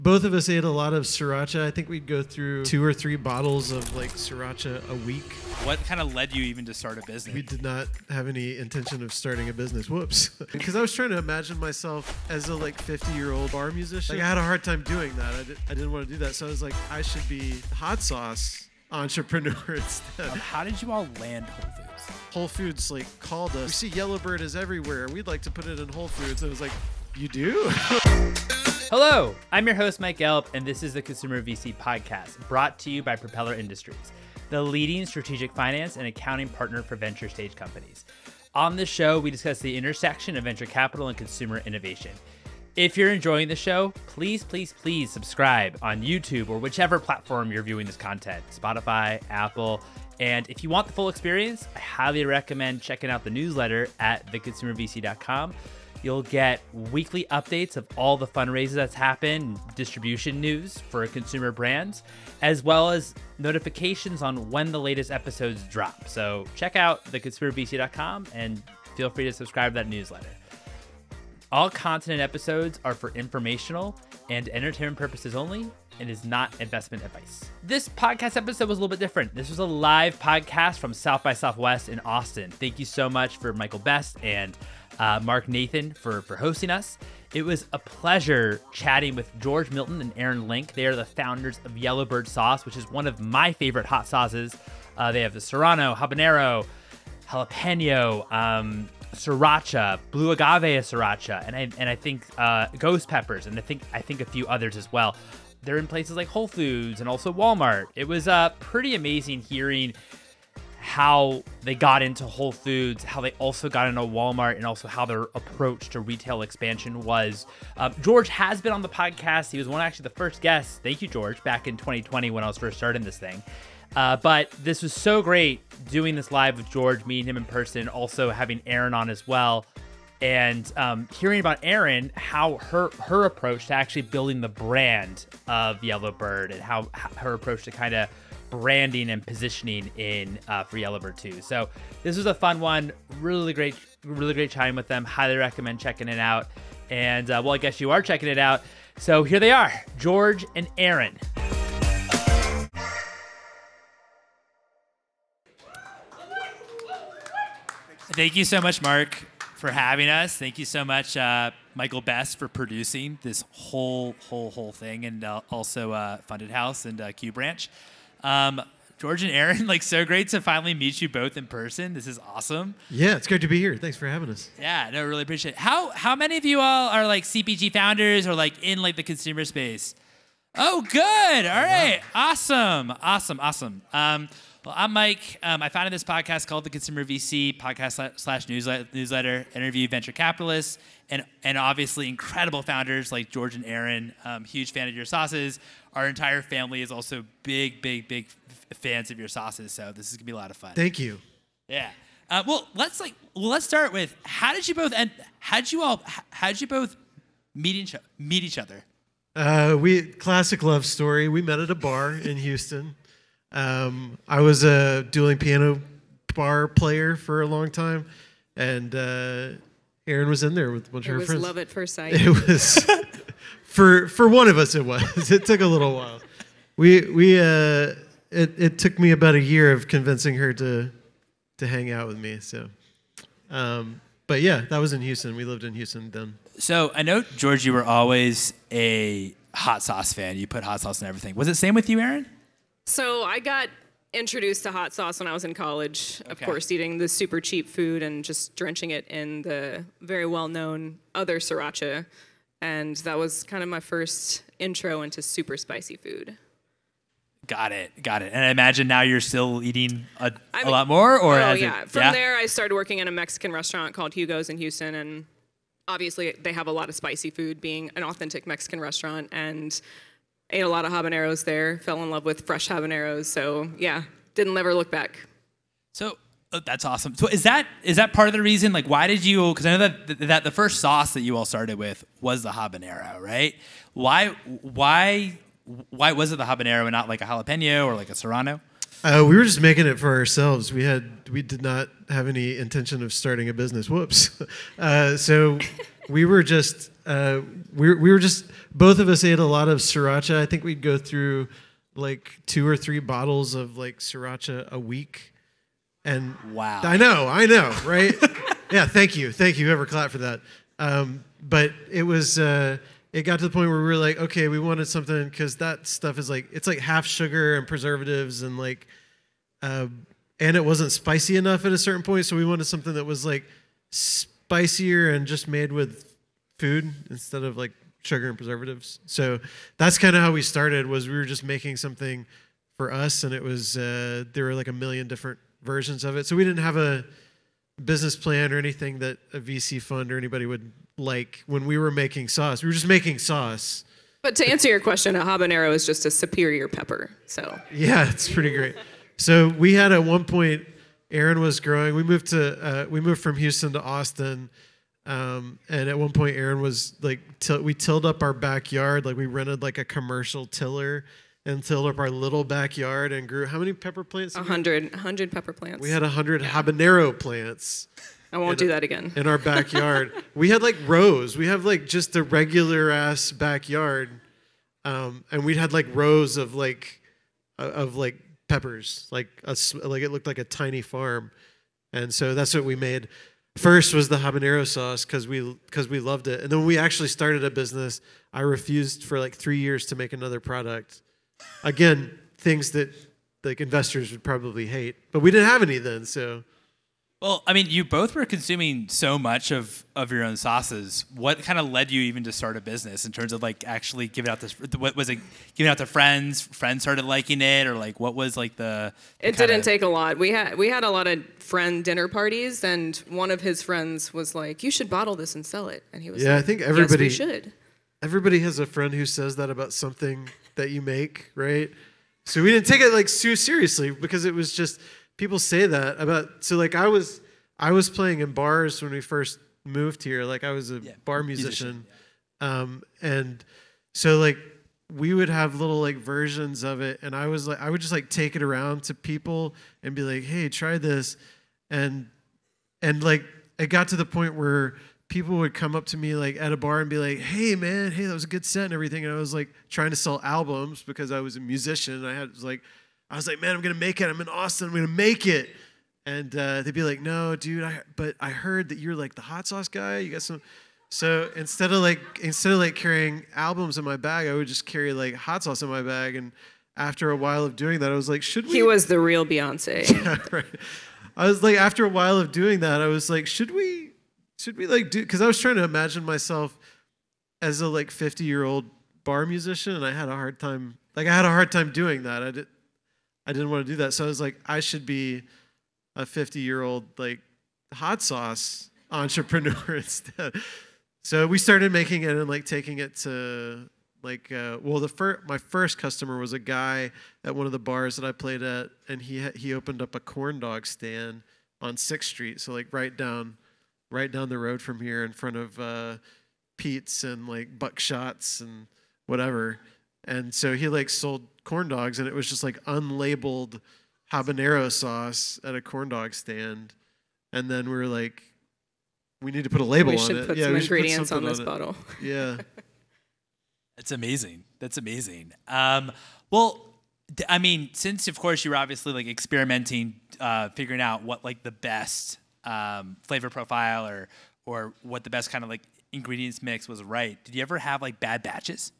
Both of us ate a lot of sriracha. I think we'd go through 2 or 3 bottles of like sriracha a week. What kind of led you even to start a business? We did not have any intention of starting a business. Whoops. Because I was trying to imagine myself as a like 50-year-old bar musician. Like I had a hard time doing that. I didn't want to do that. So I was like, I should be a hot sauce entrepreneur instead. How did you all land Whole Foods? Whole Foods like called us. We see Yellowbird is everywhere. We'd like to put it in Whole Foods. And it was like, you do? Hello, I'm your host, Mike Gelb, and this is the Consumer VC Podcast, brought to you by Propeller Industries, the leading strategic finance and accounting partner for venture stage companies. On this show, we discuss the intersection of venture capital and consumer innovation. If you're enjoying the show, please subscribe on YouTube or whichever platform you're viewing this content, Spotify, Apple. And if you want the full experience, I highly recommend checking out the newsletter at theconsumervc.com. You'll get weekly updates of all the fundraisers that's happened, distribution news for consumer brands, as well as notifications on when the latest episodes drop. So check out theconsumervc.com and feel free to subscribe to that newsletter. All content and episodes are for informational and entertainment purposes only and is not investment advice. This podcast episode was a little bit different. This was a live podcast from South by Southwest in Austin. Thank you so much for Michael Best and Mark Nathan for hosting us. It was a pleasure chatting with George Milton and Aaron Link. They are the founders of Yellowbird Sauce, which is one of my favorite hot sauces. They have the Serrano, Habanero, Jalapeno, Sriracha, Blue Agave Sriracha, and I think Ghost Peppers, and I think a few others as well. They're in places like Whole Foods and also Walmart. It was pretty amazing hearing how they got into Whole Foods, how they also got into Walmart, and also how their approach to retail expansion was. George has been on the podcast. He was actually the first guest. Thank you, George, back in 2020 when I was first starting this thing. But this was so great doing this live with George, meeting him in person, also having Aaron on as well. And hearing about Aaron, how her approach to actually building the brand of Yellowbird and how her approach to kind of branding and positioning for Yellowbird too. So this was a fun one. Really great chatting with them. Highly recommend checking it out. And well, I guess you are checking it out. So here they are, George and Aaron. Thank you so much, Mark, for having us. Thank you so much, Michael Best, for producing this whole thing, and also Funded House and Q Branch. George and Aaron, like, so great to finally meet you both in person. This is awesome. Yeah, it's great to be here. Thanks for having us. Yeah, no, really appreciate it. How many of you all are like CPG founders or like in like the consumer space? Oh, good. All right. Awesome. Well, I'm Mike. I founded this podcast called The Consumer VC podcast / newsletter, interview venture capitalists and obviously incredible founders like George and Aaron. Huge fan of your sauces. Our entire family is also big fans of your sauces. So this is gonna be a lot of fun. Thank you. Yeah. Well, let's start with how did you both meet each other? Classic love story. We met at a bar in Houston. I was a dueling piano bar player for a long time, and Aaron was in there with a bunch of her friends. It was love at first sight. It was for one of us. It was. It took a little while. It took me about a year of convincing her to hang out with me. So, but yeah, that was in Houston. We lived in Houston then. So I know, George, you were always a hot sauce fan. You put hot sauce in everything. Was it same with you, Aaron? So I got introduced to hot sauce when I was in college. Of course, eating the super cheap food and just drenching it in the very well-known other sriracha. And that was kind of my first intro into super spicy food. Got it. And I imagine now you're still eating a lot more? Or From there, I started working in a Mexican restaurant called Hugo's in Houston. And obviously, they have a lot of spicy food, being an authentic Mexican restaurant. And ate a lot of habaneros there, fell in love with fresh habaneros. So yeah, didn't ever look back. So that's awesome. So is that part of the reason, like, why did you, because I know that the first sauce that you all started with was the habanero, right? Why was it the habanero and not like a jalapeno or like a serrano? We were just making it for ourselves. We did not have any intention of starting a business. Whoops. So we were just we were just both of us ate a lot of sriracha. I think we'd go through like 2 or 3 bottles of like sriracha a week. And Wow. I know, right? Yeah, thank you. Whoever clapped for that. But it was it got to the point where we were like, okay, we wanted something because that stuff is like it's like half sugar and preservatives and like and it wasn't spicy enough at a certain point, so we wanted something that was like spicier and just made with food instead of like sugar and preservatives. So that's kind of how we started. Was we were just making something for us, and it was there were like a million different versions of it. So we didn't have a business plan or anything that a VC fund or anybody would like when we were making sauce. We were just making sauce. But to answer your question, a habanero is just a superior pepper. So Yeah, it's pretty great. So we had at one point, Aaron was growing. We moved from Houston to Austin, and at one point, Aaron was like, we tilled up our backyard. Like we rented like a commercial tiller and tilled up our little backyard and grew how many pepper plants? 100 pepper plants. We had 100 habanero plants. I won't do that again. In our backyard. We had like rows. We have like just a regular ass backyard. And we'd had like rows of like peppers, like it looked like a tiny farm. And so that's what we made. First was the habanero sauce because we loved it. And then when we actually started a business, I refused for like 3 years to make another product. Again, things that like investors would probably hate, but we didn't have any then. So, Well, I mean, you both were consuming so much of your own sauces. What kind of led you even to start a business in terms of like actually giving out this? What was it? Giving out to friends? Friends started liking it, or like what was like the? It didn't take a lot. We had a lot of friend dinner parties, and one of his friends was like, "You should bottle this and sell it." And he was yeah, like, I think everybody Yes, we should. Everybody has a friend who says that about something that you make, right? So we didn't take it like too seriously because it was just people say that about. So like I was playing in bars when we first moved here. Like I was a bar musician. And so like we would have little like versions of it, and I would just like take it around to people and be like, "Hey, try this," and like it got to the point where people would come up to me like at a bar and be like, "Hey man, hey, that was a good set and everything," and I was like trying to sell albums because I was a musician. I was like, "Man, I'm gonna make it. I'm in Austin. I'm gonna make it." And they'd be like, "No, dude, but I heard that you're like the hot sauce guy. You got some." So instead of like carrying albums in my bag, I would just carry like hot sauce in my bag. And after a while of doing that, I was like, "Should we?" He was the real Beyonce. Yeah, right. I was like, after a while of doing that, I was like, "Should we like do?" Because I was trying to imagine myself as a like 50-year-old bar musician, and I had a hard time. Like I had a hard time doing that. I didn't want to do that. So I was like, I should be a 50-year-old like hot sauce entrepreneur instead. So we started making it and like taking it to like my first customer was a guy at one of the bars that I played at, and he opened up a corn dog stand on 6th Street, so like right down the road from here in front of Pete's and like Buckshots and whatever. And so he like sold corn dogs, and it was just like unlabeled habanero sauce at a corn dog stand. And then we were like, we need to put a label on it. We should put some ingredients on this bottle. Yeah. That's amazing. That's amazing. Well, I mean, since of course you were obviously like experimenting, figuring out what like the best flavor profile or what the best kind of like ingredients mix was right. Did you ever have like bad batches?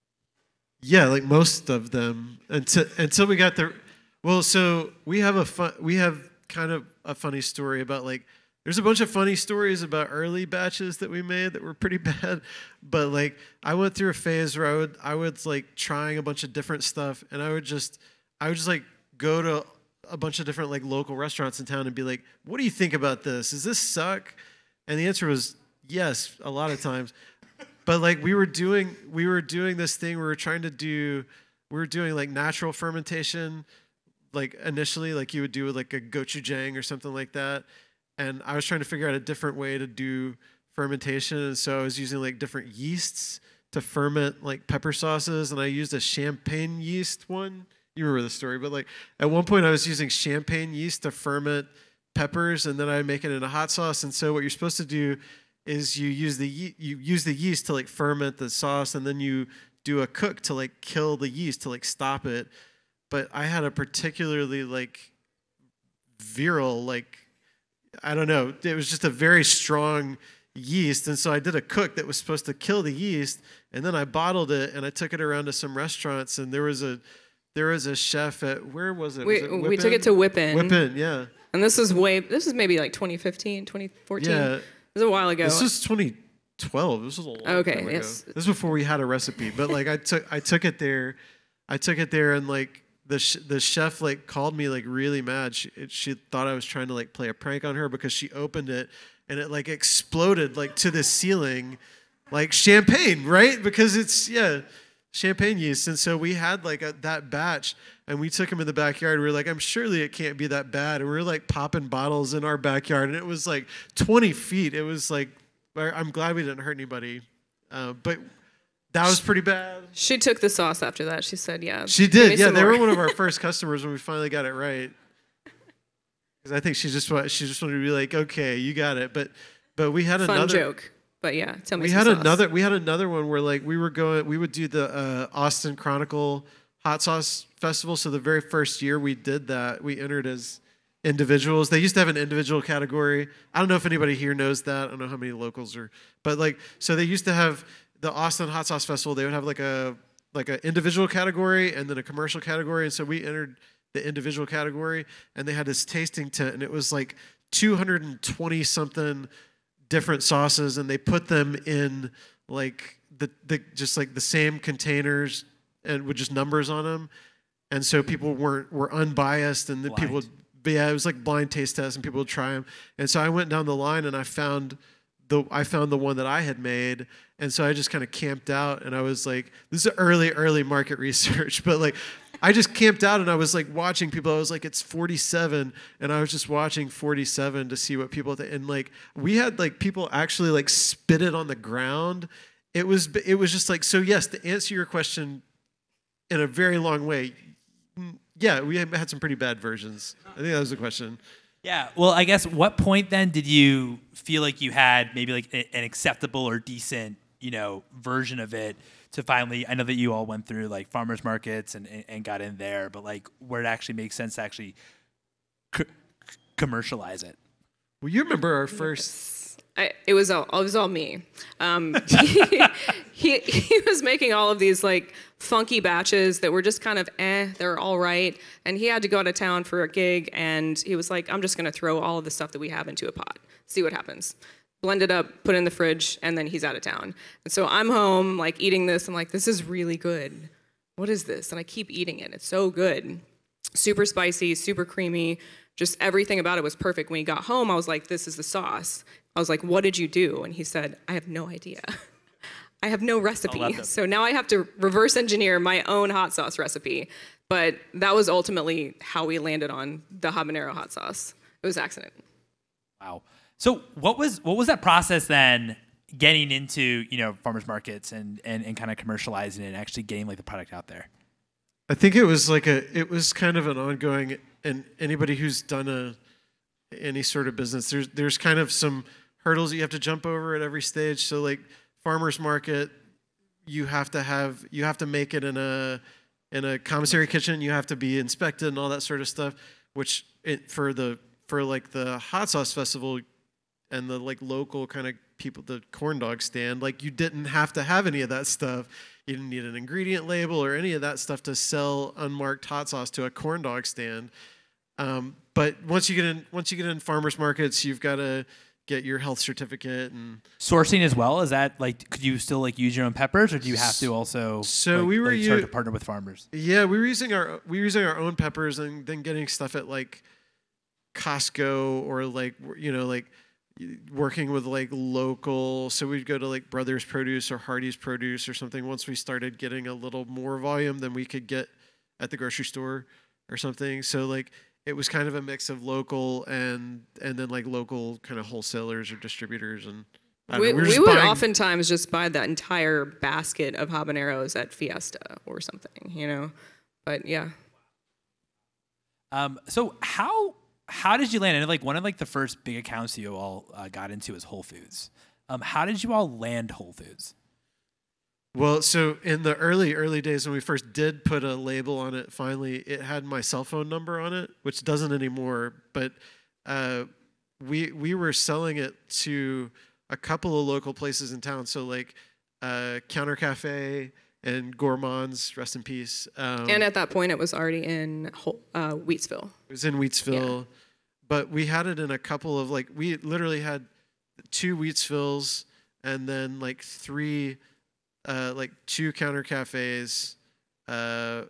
Yeah, like most of them until we got the. Well, so we have kind of a funny story about like. There's a bunch of funny stories about early batches that we made that were pretty bad, but like I went through a phase where I would like trying a bunch of different stuff, and I would just like go to a bunch of different like local restaurants in town and be like, "What do you think about this? Does this suck?" And the answer was yes, a lot of times. But like we were doing this thing where we were doing like natural fermentation, like initially like you would do with like a gochujang or something like that. And I was trying to figure out a different way to do fermentation. And so I was using like different yeasts to ferment like pepper sauces. And I used a champagne yeast one. you remember the story, but like at one point I was using champagne yeast to ferment peppers, and then I make it in a hot sauce. And so what you're supposed to do is you use the yeast to like ferment the sauce, and then you do a cook to like kill the yeast to like stop it. But I had a particularly like virile, like, I don't know, it was just a very strong yeast, and so I did a cook that was supposed to kill the yeast, and then I bottled it and I took it around to some restaurants, and there was a chef at, where was it? We took it to Whippin'. Whippin', yeah. And this is maybe like 2015, 2014. Yeah. It was a while ago. This was 2012. This was a long time ago. Yes. This was before we had a recipe, but like I took it there, and like the chef like called me like really mad. She thought I was trying to like play a prank on her because she opened it and it like exploded like to the ceiling, like champagne, right? Because it's champagne yeast. And so we had like that batch, and we took him in the backyard. We were like, surely it can't be that bad. And we were like popping bottles in our backyard, and it was like 20 feet. It was like, I'm glad we didn't hurt anybody, but that was pretty bad. She took the sauce after that. She said, yeah. She did. Yeah, they were one of our first customers when we finally got it right. Because I think she just wanted to be like, okay, you got it. But we had another fun joke. But yeah, tell me. We had another one where like we would do the Austin Chronicle Hot Sauce Festival. So the very first year we did that, we entered as individuals. They used to have an individual category. I don't know if anybody here knows that. I don't know how many locals are, but like, so they used to have the Austin Hot Sauce Festival. They would have like an individual category and then a commercial category. And so we entered the individual category, and they had this tasting tent, and it was like 220 something different sauces, and they put them in like the just like the same containers and with just numbers on them. And so people were unbiased, and then people would, it was like blind taste tests, and people would try them. And so I went down the line, and I found the one that I had made. And so I just kind of camped out, and I was like, this is early market research, but like I just camped out, and I was like watching people. I was like, it's 47, and I was just watching 47 to see what people and like we had like people actually like spit it on the ground. It was just like, so yes, to answer your question in a very long way, yeah, we had some pretty bad versions. I think that was the question. Yeah. Well, I guess what point then did you feel like you had maybe like an acceptable or decent, version of it to finally, I know that you all went through like farmers markets and got in there, but like where it actually makes sense to actually commercialize it? Well, you remember our first... It was all me. He was making all of these like funky batches that were just kind of they're all right. And he had to go out of town for a gig, and he was like, I'm just gonna throw all of the stuff that we have into a pot, see what happens. Blend it up, put it in the fridge, and then he's out of town. And so I'm home like eating this. I'm like, this is really good. What is this? And I keep eating it. It's so good. Super spicy, super creamy. Just everything about it was perfect. When he got home, I was like, this is the sauce. I was like, what did you do? And he said, I have no idea. I have no recipe. So now I have to reverse engineer my own hot sauce recipe. But that was ultimately how we landed on the habanero hot sauce. It was accident. Wow. So what was that process then, getting into, farmers markets and kind of commercializing it and actually getting like the product out there? I think it was kind of an ongoing, and anybody who's done any sort of business, there's kind of some hurdles that you have to jump over at every stage. So like farmers market, you have to make it in a commissary kitchen. You have to be inspected and all that sort of stuff, which for the hot sauce festival and the like local kind of people, the corn dog stand, like you didn't have to have any of that stuff. You didn't need an ingredient label or any of that stuff to sell unmarked hot sauce to a corn dog stand. But once you get in farmers markets, you've got to get your health certificate and sourcing as well. Is that like, could you still like use your own peppers, or do you have to also start to partner with farmers? Yeah, we were using our own peppers, and then getting stuff at like Costco or like working with like local. So we'd go to like Brothers Produce or Hardee's Produce or something. Once we started getting a little more volume than we could get at the grocery store or something. So like it was kind of a mix of local and then like local kind of wholesalers or distributors. And we would oftentimes just buy that entire basket of habaneros at Fiesta or something, But yeah. So how did you land? And like one of like the first big accounts you all got into is Whole Foods. How did you all land Whole Foods? Well, so in the early days when we first did put a label on it, finally it had my cell phone number on it, which doesn't anymore. But we were selling it to a couple of local places in town. So like Counter Cafe and Gourmands, rest in peace. And at that point, it was already in Wheatsville. It was in Wheatsville, but we had it in a couple of like we literally had 2 Wheatsvilles and then like 3. Like 2 Counter Cafes and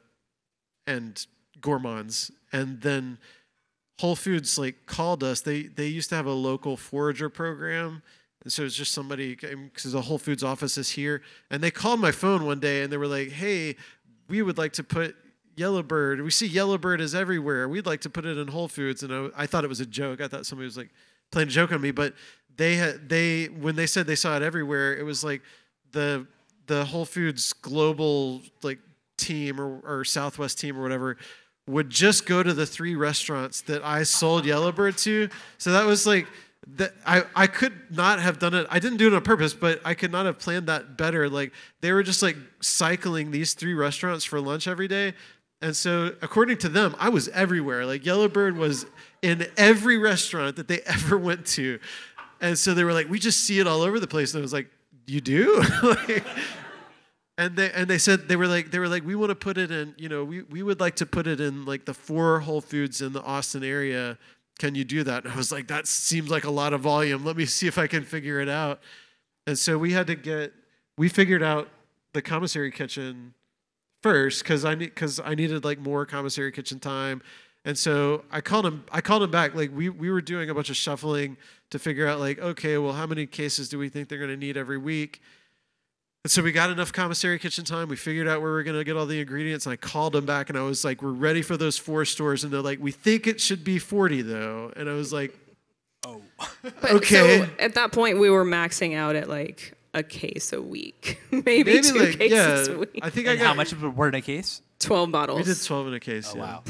Gourmands, and then Whole Foods like called us. They used to have a local forager program, and so it's just somebody because the Whole Foods office is here, and they called my phone one day and they were like, "Hey, we would like to put Yellowbird. We see Yellowbird is everywhere. We'd like to put it in Whole Foods." And I thought it was a joke. I thought somebody was like playing a joke on me, but they when they said they saw it everywhere, it was like the Whole Foods global like team or Southwest team or whatever would just go to the 3 restaurants that I sold Yellowbird to. So that was like that I could not have done it. I didn't do it on purpose, but I could not have planned that better. Like they were just like cycling these 3 restaurants for lunch every day. And so according to them, I was everywhere. Like Yellowbird was in every restaurant that they ever went to. And so they were like, "We just see it all over the place." And I was like, "You do?" Like, and they said they were like we want to put it in, we would like to put it in like the 4 Whole Foods in the Austin area. Can you do that? And I was like, that seems like a lot of volume. Let me see if I can figure it out. And so we figured out the commissary kitchen first because I needed like more commissary kitchen time. And so I called him back. Like we were doing a bunch of shuffling to figure out like, okay, well, how many cases do we think they're going to need every week? And so we got enough commissary kitchen time. We figured out where we were going to get all the ingredients. And I called them back and I was like, "We're ready for those 4 stores." And they're like, "We think it should be 40 though." And I was like, "Oh, okay." So at that point, we were maxing out at like a case a week, maybe 2 like, cases a week. I think And how much were in a case? 12 bottles. We did 12 in a case. Oh, yeah. wow.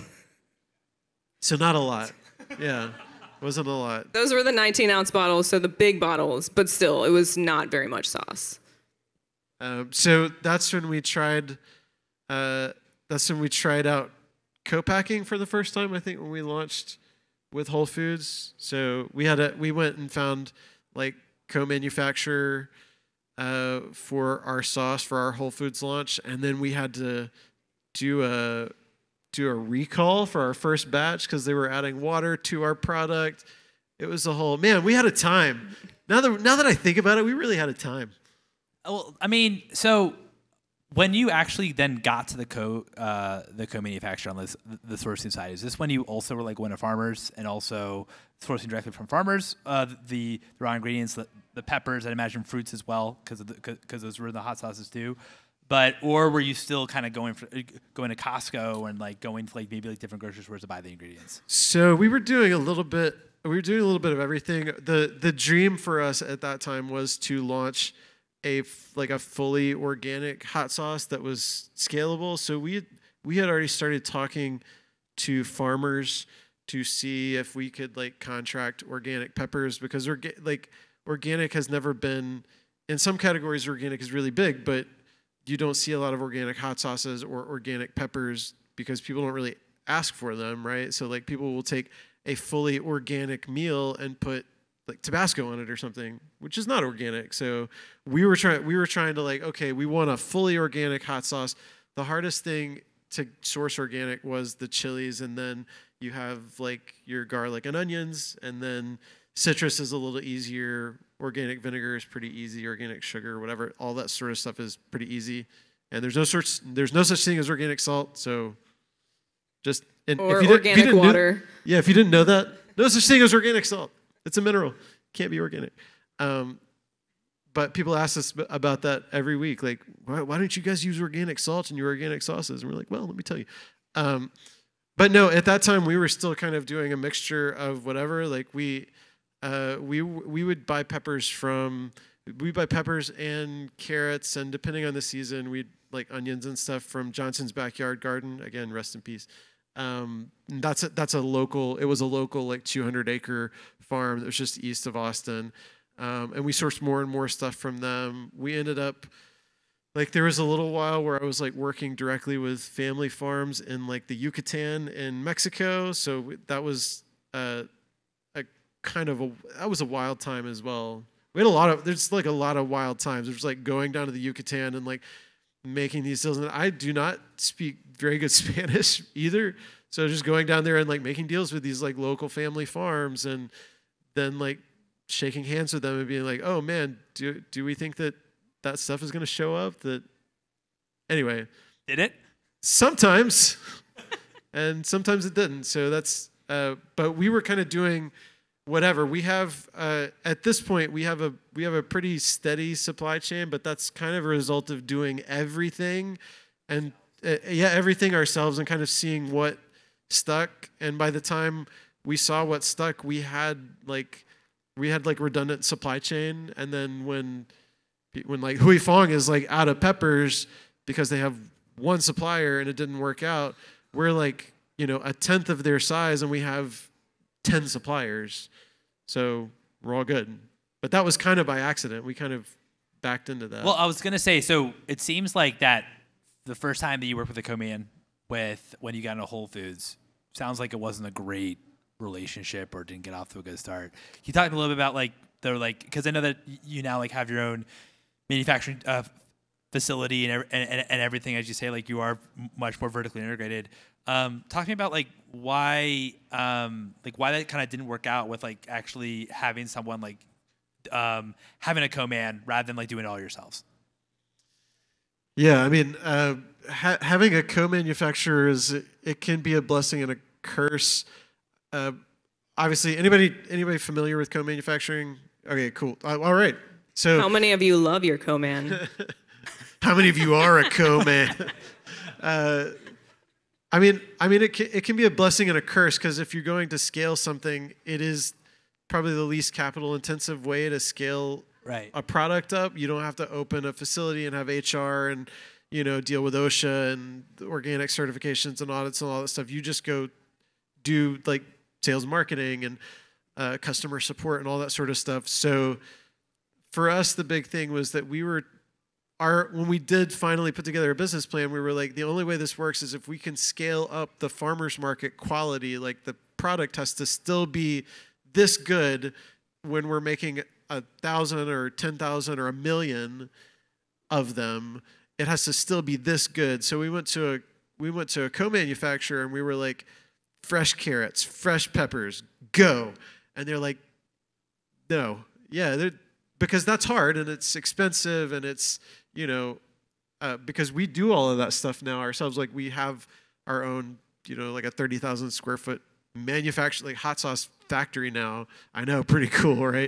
So not a lot. Yeah, wasn't a lot. Those were the 19-ounce bottles, so the big bottles, but still, it was not very much sauce. So that's when we tried. That's when we tried out co-packing for the first time. I think when we launched with Whole Foods. So we went and found like co-manufacturer for our sauce for our Whole Foods launch, and then we had to do a recall for our first batch because they were adding water to our product. It was a whole we had a time. Now that I think about it, we really had a time. Well, I mean, so when you actually then got to the co-manufacturer on the sourcing side, is this when you also were like going to farmers and also sourcing directly from farmers the raw ingredients, the peppers, I'd imagine fruits as well because those were in the hot sauces too, or were you still kind of going to Costco and like going to like maybe like different grocery stores to buy the ingredients? So we were doing a little bit of everything. The dream for us at that time was to launch a fully organic hot sauce that was scalable. So we had already started talking to farmers to see if we could like contract organic peppers because organic has never been, in some categories organic is really big, but you don't see a lot of organic hot sauces or organic peppers because people don't really ask for them, right? So like people will take a fully organic meal and put like Tabasco on it or something, which is not organic. So we were trying to like, okay, we want a fully organic hot sauce. The hardest thing to source organic was the chilies, and then you have like your garlic and onions, and then citrus is a little just organic vinegar is pretty easy, organic sugar, whatever, all that sort of stuff is pretty easy. And there's no such thing as organic salt. So just organic water. If you didn't know that, no such thing as organic salt. It's a mineral. Can't be organic. But people ask us about that every week. Like, why don't you guys use organic salt in your organic sauces? And we're like, well, let me tell you. But no, at that time we were still kind of doing a mixture of whatever. Like we would buy peppers and carrots, and depending on the season, we'd like onions and stuff from Johnson's Backyard Garden. Again, rest in peace. That's a local. It was a local like 200-acre farm that was just east of Austin, and we sourced more and more stuff from them. We ended up like there was a little while where I was like working directly with family farms in like the Yucatan in Mexico. So that was that was a wild time as well. We had there's like a lot of wild times. There's like going down to the Yucatan and like making these deals. And I do not speak very good Spanish either. So just going down there and like making deals with these like local family farms and then like shaking hands with them and being like, oh man, do we think that stuff is going to show up? Anyway. Did it? Sometimes. And sometimes it didn't. So but we were kind of doing whatever. We have at this point we have a pretty steady supply chain, but that's kind of a result of doing everything and everything ourselves and kind of seeing what stuck. And by the time we saw what stuck, we had redundant supply chain. And then when like Huy Fong is like out of peppers because they have one supplier and it didn't work out, we're like, a tenth of their size and we have 10 suppliers. So we're all good. But that was kind of by accident. We kind of backed into that. Well, I was going to say, so it seems like that the first time that you worked with a co-man when you got into Whole Foods, sounds like it wasn't a great relationship or didn't get off to a good start. Can you talk a little bit about because I know that you now like have your own manufacturing facility and everything, as you say, like you are much more vertically integrated. Talk to me about like why that kind of didn't work out with like actually having someone like having a co-man rather than like doing it all yourselves. Yeah, I mean, having a co-manufacturer it can be a blessing and a curse. Obviously, anybody familiar with co-manufacturing? Okay, cool. All right. So, how many of you love your co-man? How many of you are a co-man? I mean, it can be a blessing and a curse because if you're going to scale something, it is probably the least capital-intensive way to scale a product up. You don't have to open a facility and have HR and deal with OSHA and organic certifications and audits and all that stuff. You just go do like sales and marketing and customer support and all that sort of stuff. So for us, the big thing was that when we did finally put together a business plan, we were like, the only way this works is if we can scale up the farmer's market quality. Like the product has to still be this good when we're making 1,000 or 10,000 or 1,000,000 of them. It has to still be this good. So we went to a co-manufacturer and we were like, fresh carrots, fresh peppers, go. And they're like, no, yeah, because that's hard and it's expensive and it's, because we do all of that stuff now ourselves. Like we have our own, like a 30,000 square foot manufacturing, like hot sauce factory now. I know, pretty cool, right?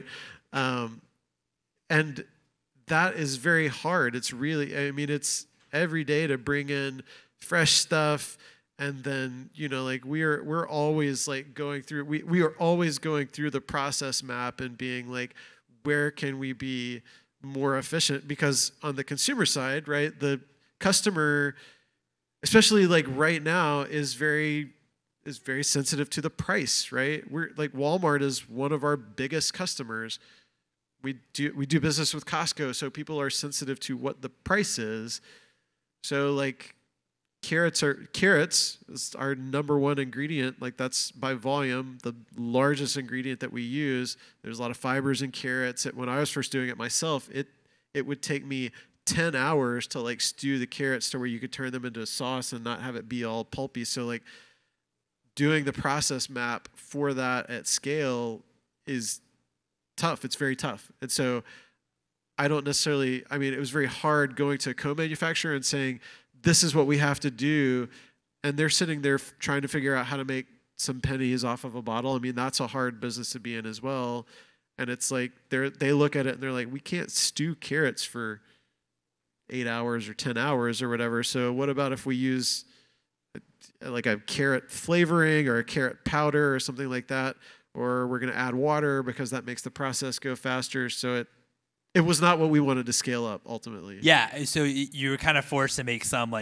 And that is very hard. It's really, it's every day to bring in fresh stuff. And then, like we're always like going through, we are always going through the process map and being like, where can we be more efficient? Because on the consumer side, right, the customer, especially like right now, is very sensitive to the price, right? We're like Walmart is one of our biggest customers. We do business with Costco, so people are sensitive to what the price is. So like carrots is our number one ingredient. Like that's by volume the largest ingredient that we use. There's a lot of fibers in carrots. When I was first doing it myself, it would take me 10 hours to like stew the carrots to where you could turn them into a sauce and not have it be all pulpy. So like doing the process map for that at scale is tough. It's very tough. And so it was very hard going to a co-manufacturer and saying, this is what we have to do. And they're sitting there trying to figure out how to make some pennies off of a bottle. I mean, that's a hard business to be in as well. And it's like, they look at it and they're like, we can't stew carrots for 8 hours or 10 hours or whatever. So what about if we use like a carrot flavoring or a carrot powder or something like that? Or we're going to add water because that makes the process go faster. So it was not what we wanted to scale up ultimately. Yeah, so you were kind of forced to make some like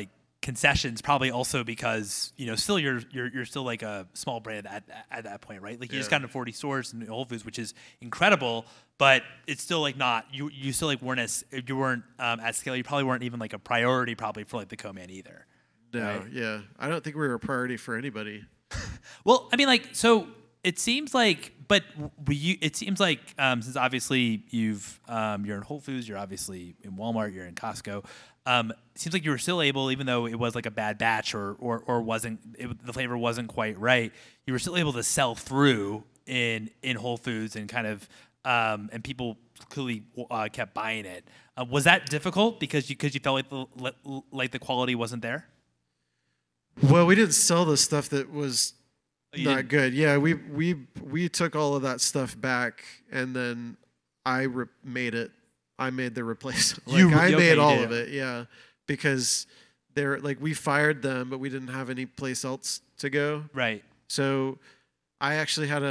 concessions, probably also because still you're still like a small brand at that point, right? Like you just got into 40 stores in Whole Foods, which is incredible, but it's still like not you still like weren't at scale. You probably weren't even like a priority probably for like the Co-Man either. No, right? Yeah, I don't think we were a priority for anybody. Well, I mean, like, so it seems like, but it seems like since obviously you're in Whole Foods, you're obviously in Walmart, you're in Costco. It seems like you were still able, even though it was like a bad batch or the flavor wasn't quite right, you were still able to sell through in Whole Foods and kind of and people clearly kept buying it. Was that difficult because you felt like the quality wasn't there? Well, we didn't sell the stuff that was not good. Yeah, we took all of that stuff back, and then I made it. I made the replacement. I made all of it. Yeah, because they're like we fired them, but we didn't have any place else to go. Right. So I actually had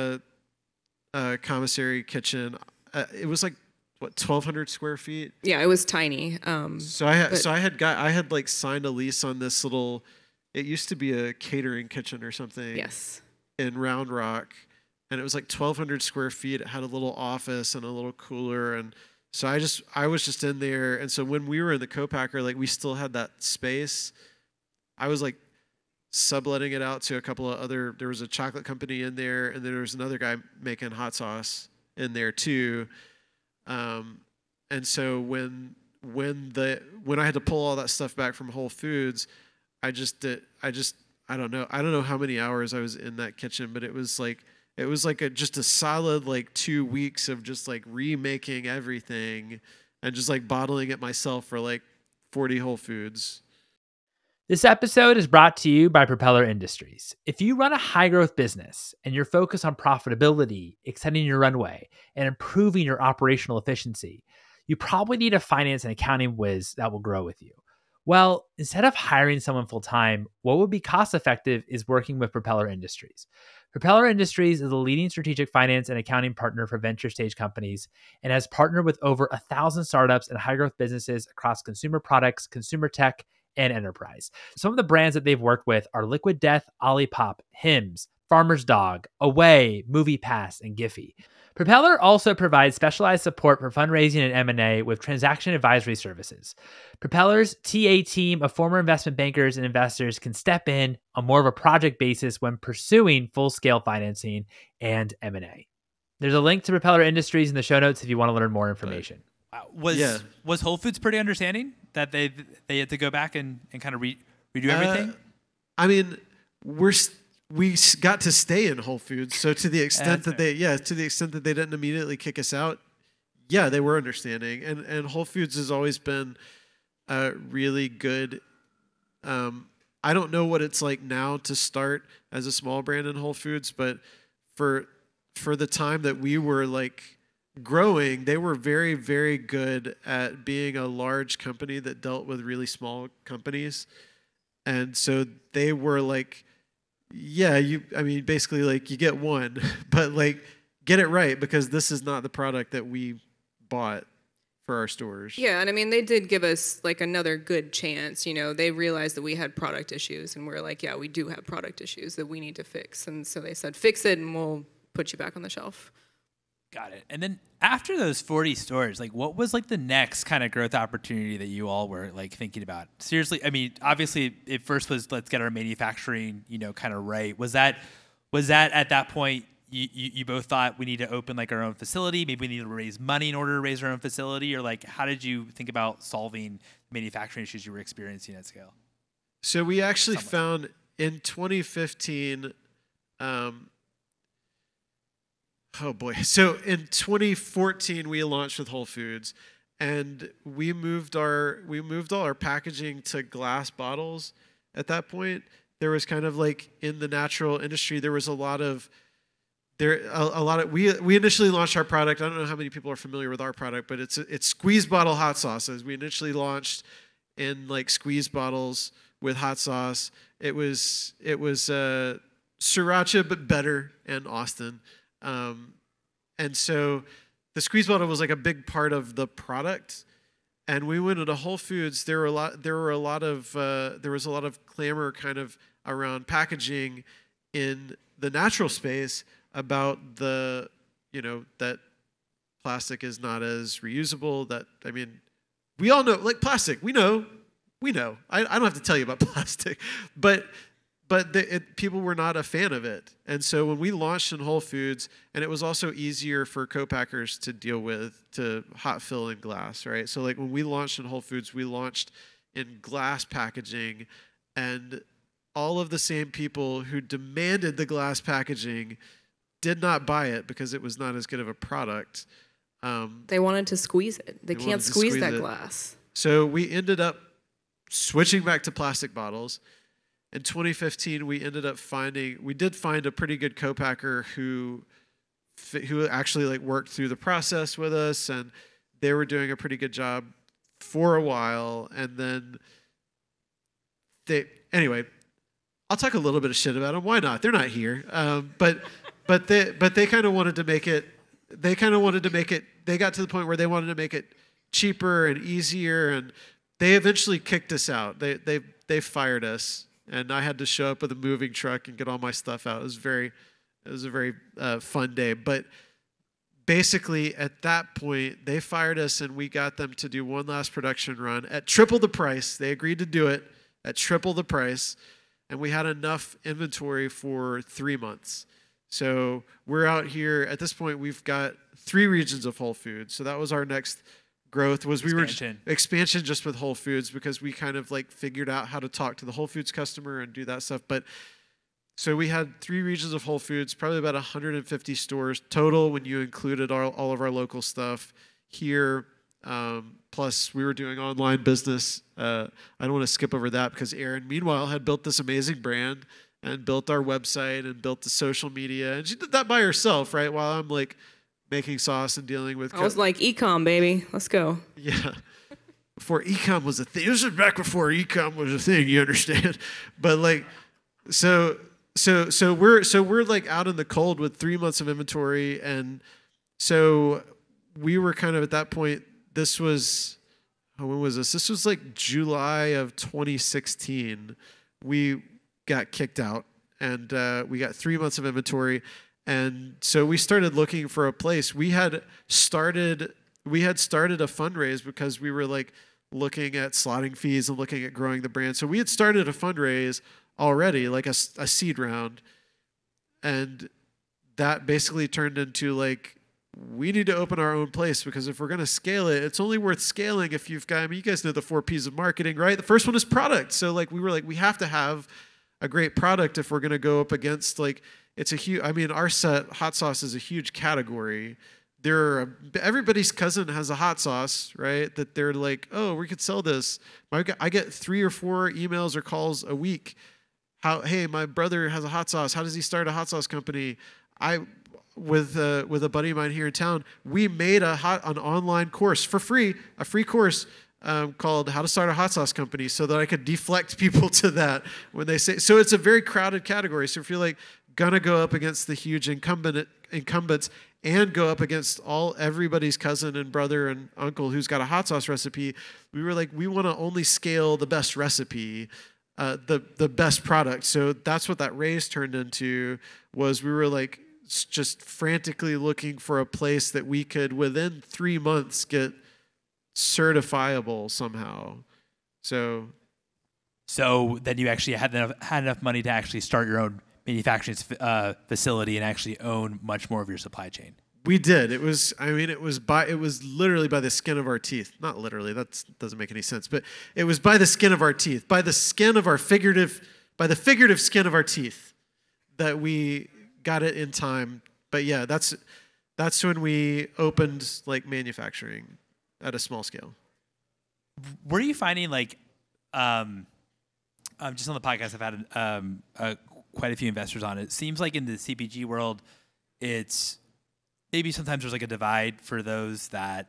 a commissary kitchen. It was like 1,200 square feet. Yeah, it was tiny. So I had like signed a lease on this little. It used to be a catering kitchen or something. Yes. In Round Rock, and it was like 1,200 square feet. It had a little office and a little cooler, and so I was just in there. And so when we were in the co-packer, like we still had that space. I was like subletting it out to a couple of other. There was a chocolate company in there, and there was another guy making hot sauce in there too. And so when I had to pull all that stuff back from Whole Foods, I don't know how many hours I was in that kitchen, but it was like just a solid like 2 weeks of just like remaking everything and just like bottling it myself for like 40 Whole Foods. This episode is brought to you by Propeller Industries. If you run a high-growth business and you're focused on profitability, extending your runway, and improving your operational efficiency, you probably need a finance and accounting whiz that will grow with you. Well, instead of hiring someone full-time, what would be cost-effective is working with Propeller Industries. Propeller Industries is a leading strategic finance and accounting partner for venture stage companies and has partnered with over 1,000 startups and high-growth businesses across consumer products, consumer tech, and enterprise. Some of the brands that they've worked with are Liquid Death, Olipop, Hims, Farmer's Dog, Away, MoviePass, and Giphy. Propeller also provides specialized support for fundraising and M&A with transaction advisory services. Propeller's TA team of former investment bankers and investors can step in on more of a project basis when pursuing full-scale financing and M&A. There's a link to Propeller Industries in the show notes if you want to learn more information. Was Whole Foods pretty understanding that they had to go back and kind of redo everything? I mean, we got to stay in Whole Foods, so to the extent that they didn't immediately kick us out, yeah, they were understanding. And Whole Foods has always been really good. I don't know what it's like now to start as a small brand in Whole Foods, but for the time that we were like growing, they were very, very good at being a large company that dealt with really small companies. And so they were like, yeah, basically like you get one, but like get it right because this is not the product that we bought for our stores. Yeah, and I mean, they did give us like another good chance. They realized that we had product issues, and we're like, yeah, we do have product issues that we need to fix. And so they said, fix it, and we'll put you back on the shelf. Got it. And then after those 40 stores, like what was like the next kind of growth opportunity that you all were like thinking about? Seriously, I mean, obviously it first was let's get our manufacturing, kind of right. Was that at that point you both thought we need to open like our own facility? Maybe we need to raise money in order to raise our own facility? Or like how did you think about solving manufacturing issues you were experiencing at scale? So we actually found in 2015, oh boy. So in 2014, we launched with Whole Foods, and we moved all our packaging to glass bottles. At that point, there was kind of like in the natural industry, there was a lot of. We initially launched our product. I don't know how many people are familiar with our product, but it's squeeze bottle hot sauces. We initially launched in like squeeze bottles with hot sauce. It was sriracha but better and Austin. And so the squeeze bottle was like a big part of the product. And we went into Whole Foods. There was a lot of clamor kind of around packaging in the natural space about that plastic is not as reusable. We all know, like plastic. We know. I don't have to tell you about plastic, but people were not a fan of it. And so when we launched in Whole Foods, and it was also easier for co-packers to deal with, to hot fill in glass, right? So like when we launched in Whole Foods, we launched in glass packaging, and all of the same people who demanded the glass packaging did not buy it because it was not as good of a product. They wanted to squeeze it. They can't squeeze that glass. So we ended up switching back to plastic bottles. In 2015, we did find a pretty good co-packer who actually like worked through the process with us, and they were doing a pretty good job for a while. And then anyway, I'll talk a little bit of shit about them. Why not? They're not here. But they kind of wanted to make it. They kind of wanted to make it. They got to the point where they wanted to make it cheaper and easier, and they eventually kicked us out. They fired us. And I had to show up with a moving truck and get all my stuff out. It was a very fun day. But basically, at that point, they fired us, and we got them to do one last production run at triple the price. They agreed to do it at triple the price, and we had enough inventory for 3 months. So we're out here. At this point, we've got 3 regions of Whole Foods. So that was our next growth, was expansion just with Whole Foods, because we kind of like figured out how to talk to the Whole Foods customer and do that stuff. But so we had 3 regions of Whole Foods, probably about 150 stores total when you included all of our local stuff here. Plus we were doing online business. I don't want to skip over that because Erin, meanwhile, had built this amazing brand and built our website and built the social media. And she did that by herself, right? While I'm like making sauce and dealing with... I was like, e-com, baby. Let's go. Yeah. Before e-com was a thing. This is back before e-com was a thing, you understand? But like, so we're like out in the cold with 3 months of inventory. And so we were kind of at that point, this was, when was this? This was like July of 2016. We got kicked out, and we got 3 months of inventory. And so we started looking for a place. We had started a fundraise because we were like looking at slotting fees and looking at growing the brand. So we had started a fundraise already, like a seed round. And that basically turned into like, we need to open our own place, because if we're going to scale it, it's only worth scaling if you've got, you guys know the 4 P's of marketing, right? The first one is product. So like, we were like, we have to have a great product if we're going to go up against like, it's a huge, our hot sauce is a huge category. Everybody's cousin has a hot sauce, right? That they're like, oh, we could sell this. I get 3 or 4 emails or calls a week. Hey, my brother has a hot sauce. How does he start a hot sauce company? With a buddy of mine here in town, we made an online course for free, a free course called How to Start a Hot Sauce Company, so that I could deflect people to that when they say. So it's a very crowded category. So if you're like gonna go up against the huge incumbents and go up against everybody's cousin and brother and uncle who's got a hot sauce recipe, we were like, we want to only scale the best recipe, the best product. So that's what that raise turned into. Was we were like just frantically looking for a place that we could within 3 months get certifiable somehow. So then you actually had enough money to actually start your own manufacturing facility and actually own much more of your supply chain. We did. It was literally by the skin of our teeth. Not literally, that doesn't make any sense, but it was by the skin of our teeth, by the figurative skin of our teeth, that we got it in time. But yeah, that's when we opened like manufacturing at a small scale. Were you finding like, just on the podcast, I've had quite a few investors on it. It seems like in the CPG world, it's maybe sometimes there's like a divide for those that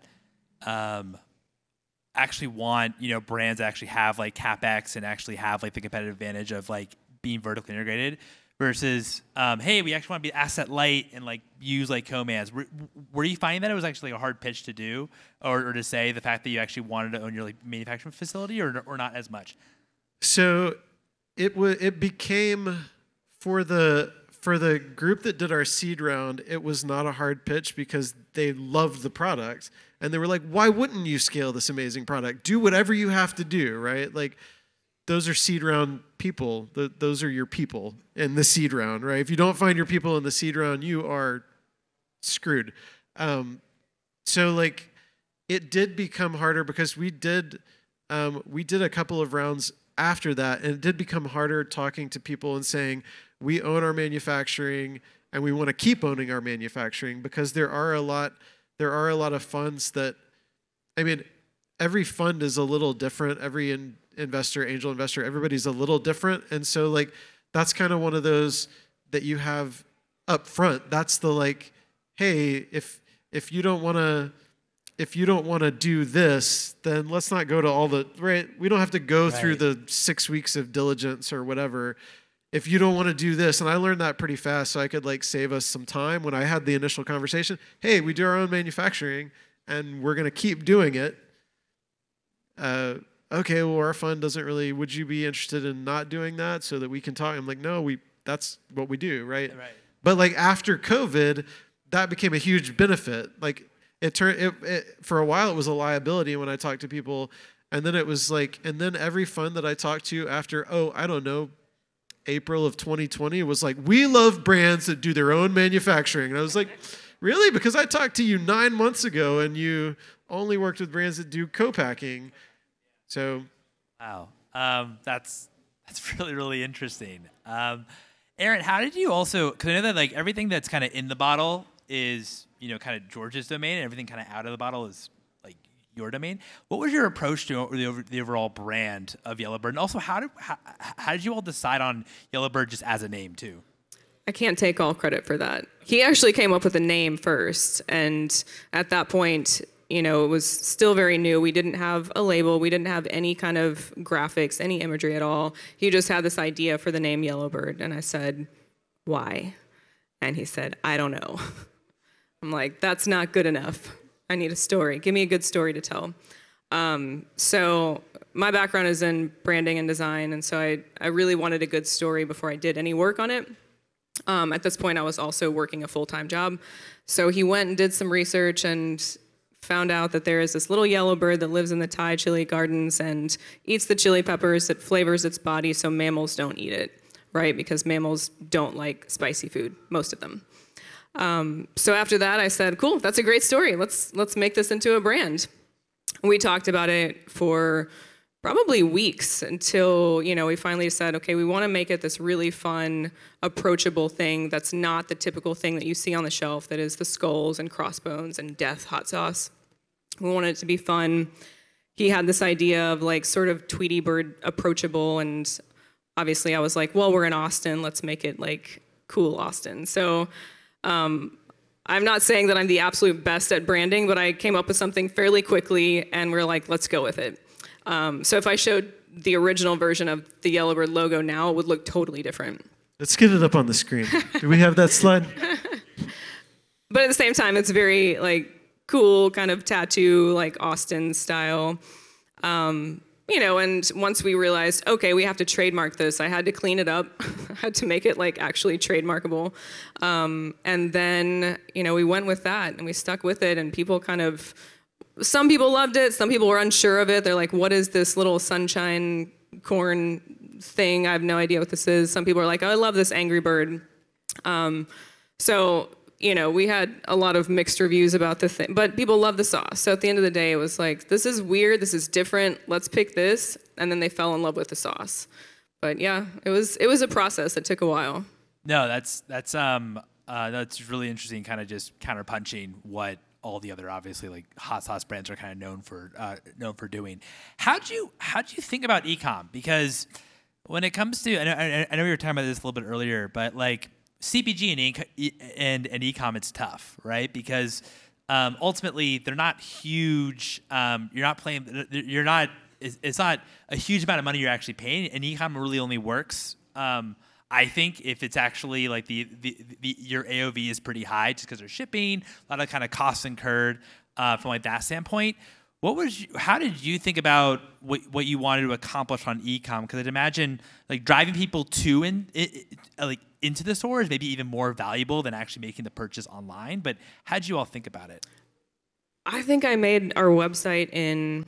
actually want, brands that actually have like CapEx and actually have like the competitive advantage of like being vertically integrated, versus, hey, we actually want to be asset light and like use like co-mans. Were you finding that it was actually like a hard pitch to do, or to say the fact that you actually wanted to own your like manufacturing facility, or not as much? So it became for the group that did our seed round, it was not a hard pitch because they loved the product and they were like, why wouldn't you scale this amazing product? Do whatever you have to do, right? Like, those are seed round people. Those are your people in the seed round, right? If you don't find your people in the seed round, you are screwed. So like, it did become harder because we did a couple of rounds after that, and it did become harder talking to people and saying, we own our manufacturing and we want to keep owning our manufacturing, because there are a lot of funds that, I mean, every fund is a little different. Every angel investor, everybody's a little different. And so like, that's kind of one of those that you have up front. That's the like, hey, if you don't want to do this, then let's not go to all the, right? We don't have to go through the 6 weeks of diligence or whatever. If you don't want to do this, and I learned that pretty fast, so I could like save us some time when I had the initial conversation. Hey, we do our own manufacturing and we're going to keep doing it. Okay, well, our fund doesn't really, would you be interested in not doing that so that we can talk? I'm like, no, that's what we do, right? But like after COVID, that became a huge benefit. Like it for a while, it was a liability when I talked to people. And then it was like, and then every fund that I talked to after, I don't know, April of 2020 was like, we love brands that do their own manufacturing. And I was like, really? Because I talked to you 9 months ago and you only worked with brands that do co-packing. So, wow, that's really, really interesting. Aaron, how did you also? Because I know that like everything that's kind of in the bottle is kind of George's domain, and everything kind of out of the bottle is like your domain. What was your approach to the overall brand of Yellowbird, and also how did you all decide on Yellowbird just as a name too? I can't take all credit for that. He actually came up with a name first, and at that point, it was still very new. We didn't have a label. We didn't have any kind of graphics, any imagery at all. He just had this idea for the name Yellowbird. And I said, why? And he said, I don't know. I'm like, that's not good enough. I need a story. Give me a good story to tell. So my background is in branding and design. And so I really wanted a good story before I did any work on it. At this point, I was also working a full-time job. So he went and did some research and found out that there is this little yellow bird that lives in the Thai chili gardens and eats the chili peppers. It flavors its body so mammals don't eat it, right? Because mammals don't like spicy food, most of them. So after that, I said, cool, that's a great story. Let's make this into a brand. We talked about it for probably weeks until, we finally said, okay, we want to make it this really fun, approachable thing that's not the typical thing that you see on the shelf that is the skulls and crossbones and death hot sauce. We wanted it to be fun. He had this idea of like sort of Tweety Bird approachable, and obviously I was like, well, we're in Austin, let's make it like cool Austin. So I'm not saying that I'm the absolute best at branding, but I came up with something fairly quickly and we're like, let's go with it. So if I showed the original version of the Yellowbird logo now, it would look totally different. Let's get it up on the screen. Do we have that slide? But at the same time, it's very like cool, kind of tattoo, like Austin style. And once we realized, okay, we have to trademark this, I had to clean it up. I had to make it like actually trademarkable. And then, we went with that and we stuck with it, and people some people loved it, some people were unsure of it. They're like, what is this little sunshine corn thing? I have no idea what this is. Some people are like, oh, I love this Angry Bird. So, we had a lot of mixed reviews about the thing, but people love the sauce. So at the end of the day, it was like, this is weird, this is different, let's pick this. And then they fell in love with the sauce. But yeah, it was a process. It took a while. No, that's really interesting, kind of just counterpunching what all the other obviously like hot sauce brands are kind of known for doing. How'd you think about e-com? Because when it comes to, I know we were talking about this a little bit earlier, but like CPG and e-com, it's tough, right? Because ultimately they're not huge. It's not a huge amount of money you're actually paying, and e-com really only works. I think if it's actually like your AOV is pretty high just because they're shipping, a lot of kind of costs incurred from like that standpoint. How did you think about what you wanted to accomplish on e-com? Because I'd imagine like driving people into the store is maybe even more valuable than actually making the purchase online. But how did you all think about it? I think I made our website in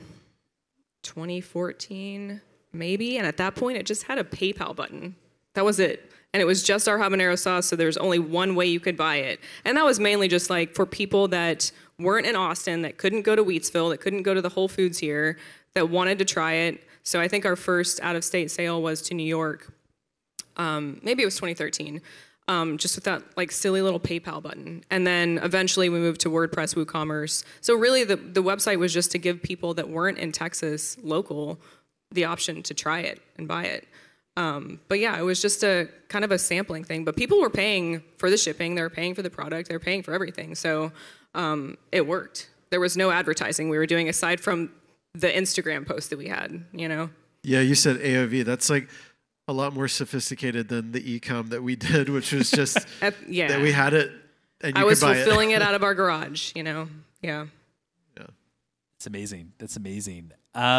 2014, maybe. And at that point, it just had a PayPal button. That was it. And it was just our habanero sauce, so there's only one way you could buy it. And that was mainly just like for people that weren't in Austin, that couldn't go to Wheatsville, that couldn't go to the Whole Foods here, that wanted to try it. So I think our first out-of-state sale was to New York. Maybe it was 2013. Just with that like silly little PayPal button. And then eventually we moved to WordPress WooCommerce. So really the website was just to give people that weren't in Texas local the option to try it and buy it. But yeah, it was just a kind of a sampling thing. But people were paying for the shipping, they were paying for the product, they were paying for everything. So it worked. There was no advertising we were doing aside from the Instagram post that we had, you know? Yeah, you said AOV. That's like a lot more sophisticated than the e-com that we did, which was just that we had it and you I was could buy fulfilling it out of our garage, you know? Yeah. Yeah. It's amazing. That's amazing.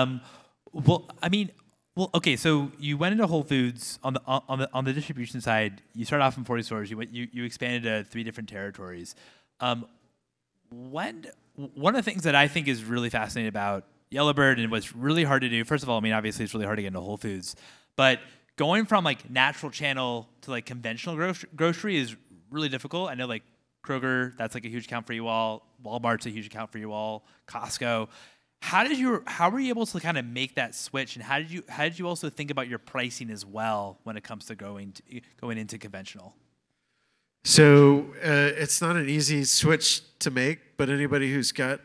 Okay. So you went into Whole Foods on the distribution side. You started off in 40 stores. You expanded to 3 different territories. One of the things that I think is really fascinating about Yellowbird and what's really hard to do. First of all, I mean, obviously it's really hard to get into Whole Foods, but going from like natural channel to like conventional grocery is really difficult. I know like Kroger, that's like a huge account for you all. Walmart's a huge account for you all. Costco. How were you able to kind of make that switch, and how did you also think about your pricing as well when it comes to going into conventional? So it's not an easy switch to make, but anybody who's trying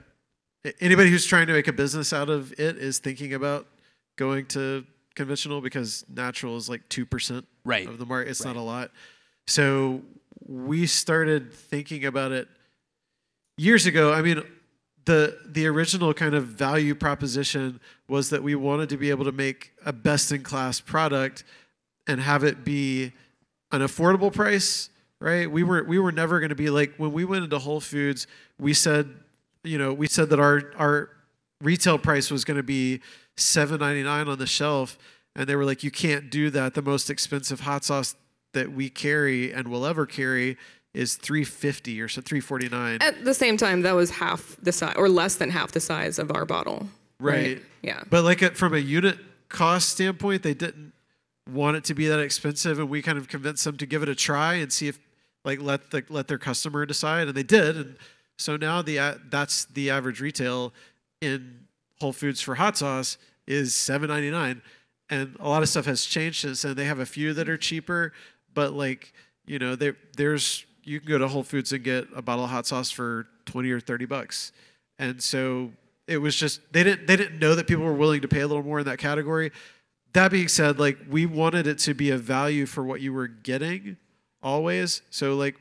to make a business out of it is thinking about going to conventional because natural is like 2% of the market. It's not a lot. So we started thinking about it years ago. I mean, the original kind of value proposition was that we wanted to be able to make a best-in-class product and have it be an affordable price, right? We were never going to be like, when we went into Whole Foods, we said that our retail price was going to be $7.99 on the shelf, and they were like, you can't do that. The most expensive hot sauce that we carry and will ever carry is $3.50 or so, $3.49. At the same time, that was half the size, or less than half the size of our bottle. Right. Yeah. But like from a unit cost standpoint, they didn't want it to be that expensive, and we kind of convinced them to give it a try and see if like let their customer decide, and they did. And so now that's the average retail in Whole Foods for hot sauce is $7.99, and a lot of stuff has changed since then. They have a few that are cheaper, but like there's you can go to Whole Foods and get a bottle of hot sauce for $20 or $30, and so it was just they didn't know that people were willing to pay a little more in that category. That being said, like we wanted it to be a value for what you were getting always. So like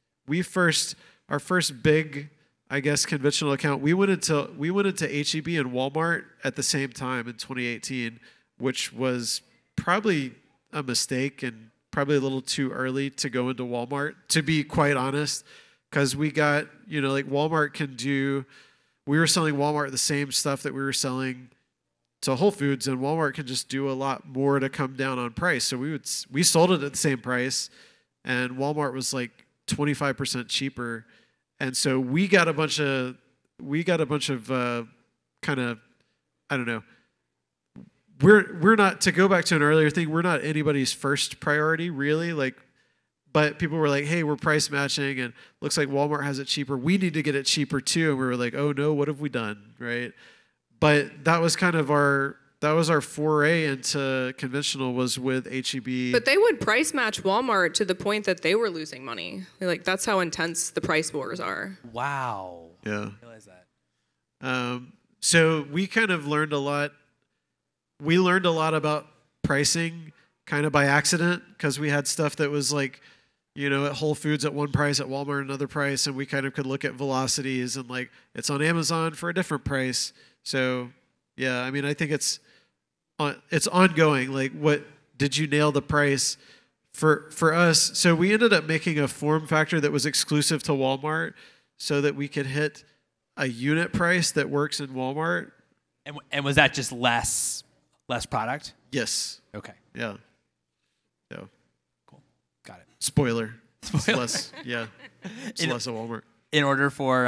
our first big, I guess, conventional account, we went into H-E-B and Walmart at the same time in 2018, which was probably a mistake and probably a little too early to go into Walmart, to be quite honest, because we got, like Walmart we were selling Walmart the same stuff that we were selling to Whole Foods, and Walmart can just do a lot more to come down on price. So we sold it at the same price, and Walmart was like 25% cheaper. And so we got a bunch of kind of, I don't know. We're not, to go back to an earlier thing, we're not anybody's first priority really. Like, but people were like, hey, we're price matching and looks like Walmart has it cheaper. We need to get it cheaper too. And we were like, oh no, what have we done? Right. But that was kind of our foray into conventional, was with H-E-B. But they would price match Walmart to the point that they were losing money. Like, that's how intense the price wars are. Wow. Yeah. I didn't realize that. So we kind of learned a lot. We learned a lot about pricing kind of by accident, because we had stuff that was like, at Whole Foods at one price, at Walmart another price, and we kind of could look at velocities and like it's on Amazon for a different price. So yeah, I mean, I think it's ongoing. Like, what did you nail the price for us, so we ended up making a form factor that was exclusive to Walmart, so that we could hit a unit price that works in Walmart. And was that just less product? Yes. Okay. Yeah. So. Cool. Got it. Spoiler. It's less. Yeah. It's less at Walmart. In order for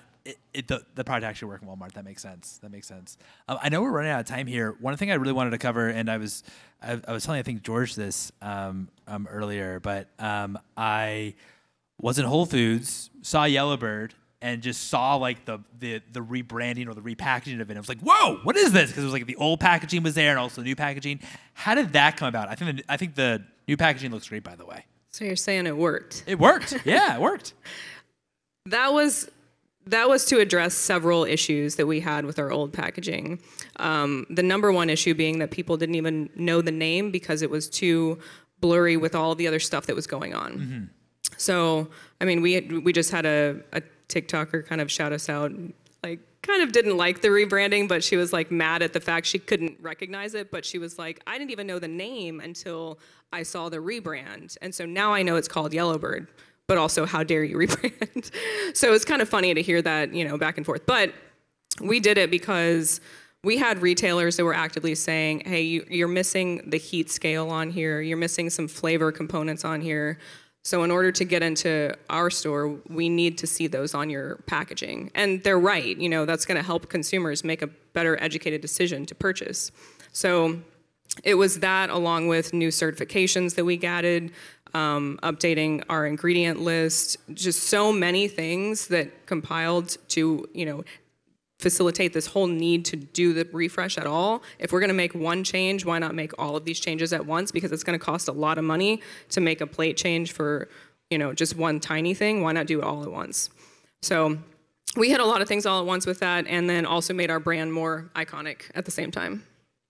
the product to actually work in Walmart, that makes sense. I know we're running out of time here. One thing I really wanted to cover, and I was telling I think George this earlier, but I was in Whole Foods, saw Yellowbird, and just saw like the rebranding or the repackaging of it. I was like, whoa, what is this? Because it was like the old packaging was there and also the new packaging. How did that come about? I think the new packaging looks great, by the way. So you're saying it worked? It worked. Yeah, it worked. That was to address several issues that we had with our old packaging. The number one issue being that people didn't even know the name because it was too blurry with all the other stuff that was going on. Mm-hmm. So, I mean, we just had a TikToker kind of shout us out, like kind of didn't like the rebranding, but she was like mad at the fact she couldn't recognize it. But she was like, I didn't even know the name until I saw the rebrand. And so now I know it's called Yellowbird, but also how dare you rebrand? So it's kind of funny to hear that, back and forth. But we did it because we had retailers that were actively saying, hey, you're missing the heat scale on here. You're missing some flavor components on here. So in order to get into our store, we need to see those on your packaging. And they're right, that's gonna help consumers make a better educated decision to purchase. So it was that, along with new certifications that we added, updating our ingredient list, just so many things that compiled to, facilitate this whole need to do the refresh at all. If we're gonna make one change, why not make all of these changes at once? Because it's gonna cost a lot of money to make a plate change for, just one tiny thing. Why not do it all at once? So we hit a lot of things all at once with that, and then also made our brand more iconic at the same time.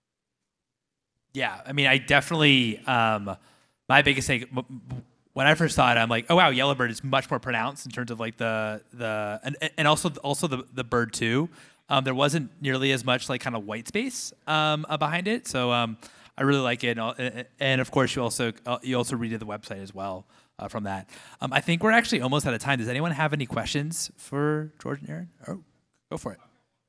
Yeah, I mean, I definitely, my biggest thing, when I first saw it, I'm like, oh wow, Yellowbird is much more pronounced in terms of like and also the bird too. There wasn't nearly as much like kind of white space behind it, so I really like it. And of course, you also redid the website as well from that. I think we're actually almost out of time. Does anyone have any questions for George and Aaron? Oh, go for it.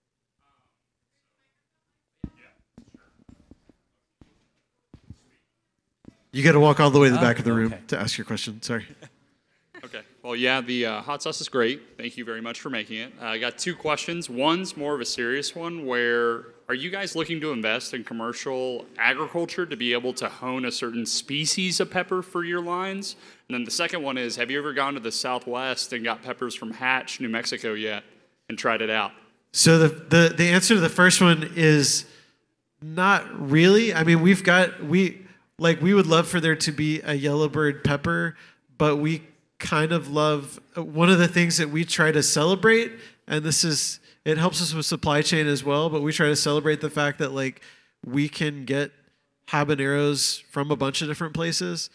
You got to walk all the way to the back of the room to ask your question. Sorry. Okay. Well, yeah, the hot sauce is great. Thank you very much for making it. I got two questions. One's more of a serious one, where are you guys looking to invest in commercial agriculture to be able to hone a certain species of pepper for your lines? And then the second one is, have you ever gone to the Southwest and got peppers from Hatch, New Mexico yet and tried it out? So the answer to the first one is not really. I mean, we would love for there to be a Yellowbird pepper, but we kind of love, one of the things that we try to celebrate, and it helps us with supply chain as well, but we try to celebrate the fact that like we can get habaneros from a bunch of different places.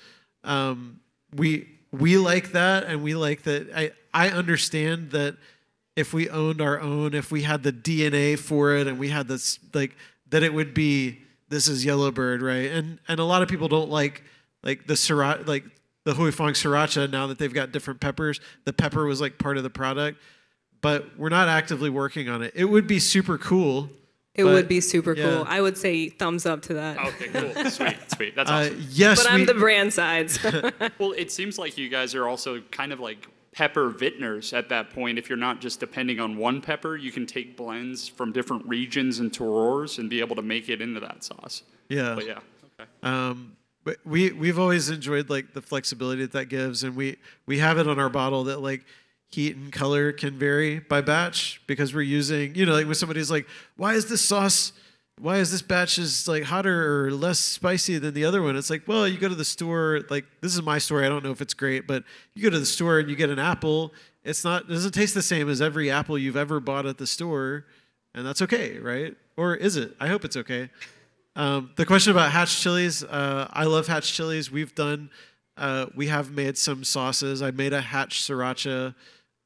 We like that, and we like that. I understand that if we owned our own, if we had the DNA for it, and we had this like that, it would be, this is Yellowbird, right? And a lot of people don't like the sriracha, like the Huy Fong sriracha. Now that they've got different peppers, the pepper was like part of the product, but we're not actively working on it. It would be super cool. It would be super cool. I would say thumbs up to that. Okay, cool. Sweet. That's awesome. Yes, but I'm the brand side. Well, it seems like you guys are also kind of like pepper vintners at that point. If you're not just depending on one pepper, you can take blends from different regions and terroirs and be able to make it into that sauce. Yeah. But yeah. Okay. But we've always enjoyed like the flexibility that gives, and we have it on our bottle that like heat and color can vary by batch, because we're using, like when somebody's like, why is this batch is like hotter or less spicy than the other one? It's like, well, you go to the store, like this is my story, I don't know if it's great, but you go to the store and you get an apple, it doesn't taste the same as every apple you've ever bought at the store, and that's okay, right? Or is it? I hope it's okay. The question about Hatch chilies, I love Hatch chilies. We have made some sauces. I made a Hatch sriracha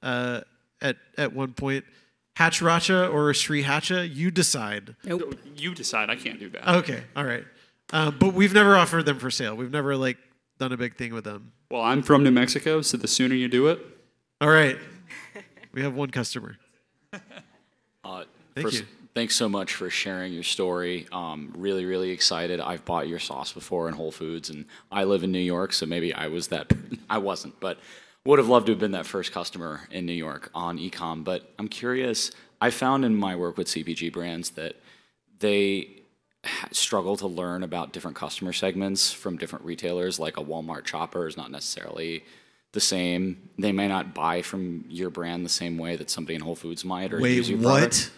at one point. Hatch Racha or Sriracha, you decide. Nope. You decide. I can't do that. Okay, all right. But we've never offered them for sale. We've never done a big thing with them. Well, I'm from New Mexico, so the sooner you do it. All right. We have one customer. Thank you. Thanks so much for sharing your story. Really, really excited. I've bought your sauce before in Whole Foods, and I live in New York, so maybe I wasn't, but would have loved to have been that first customer in New York on e-com. But I'm curious, I found in my work with CPG brands that they struggle to learn about different customer segments from different retailers. Like a Walmart shopper is not necessarily the same. They may not buy from your brand the same way that somebody in Whole Foods might, or use your product.